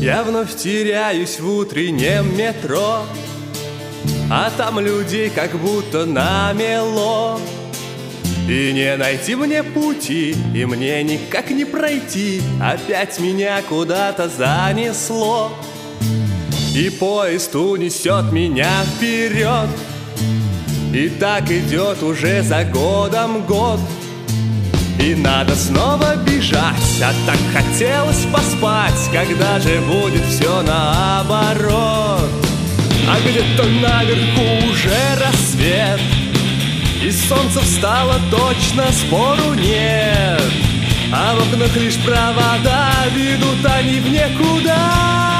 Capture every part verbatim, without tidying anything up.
Я вновь теряюсь в утреннем метро, а там людей как будто намело. И не найти мне пути, и мне никак не пройти. Опять меня куда-то занесло, и поезд унесет меня вперед. И так идет уже за годом год. И надо снова бежать, а так хотелось поспать. Когда же будет все наоборот? А где-то наверху уже рассвет, и солнце встало точно, спору нет. А в окнах лишь провода, ведут они в никуда.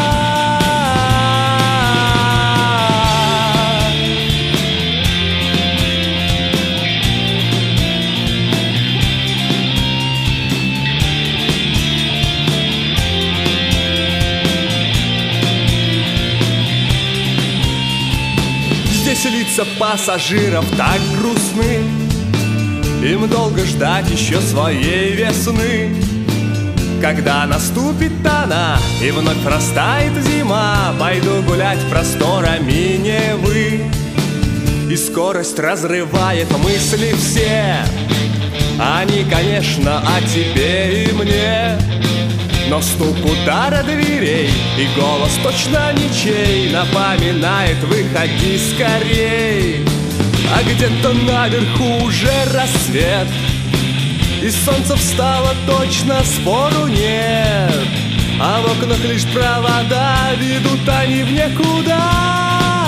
Здесь лица пассажиров так грустны, им долго ждать еще своей весны. Когда наступит она и вновь растает зима, пойду гулять просторами Невы. И скорость разрывает мысли все, они, конечно, о тебе и мне. Но стук удара дверей и голос точно ничей напоминает: выходи скорей. А где-то наверху уже рассвет, и солнце встало точно, спору нет. А в окнах лишь провода, ведут они в никуда.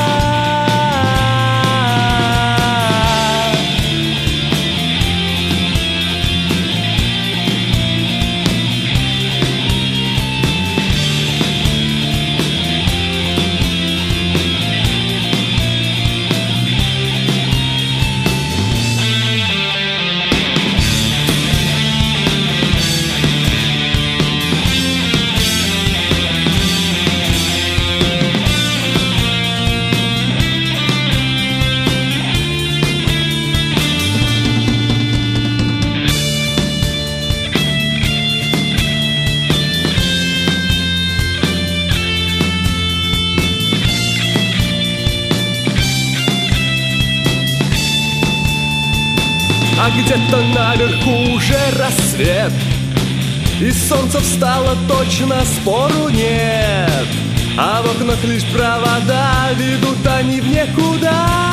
А где-то наверху уже рассвет, и солнце встало точно, спору нет. А в окнах лишь провода, ведут они в никуда.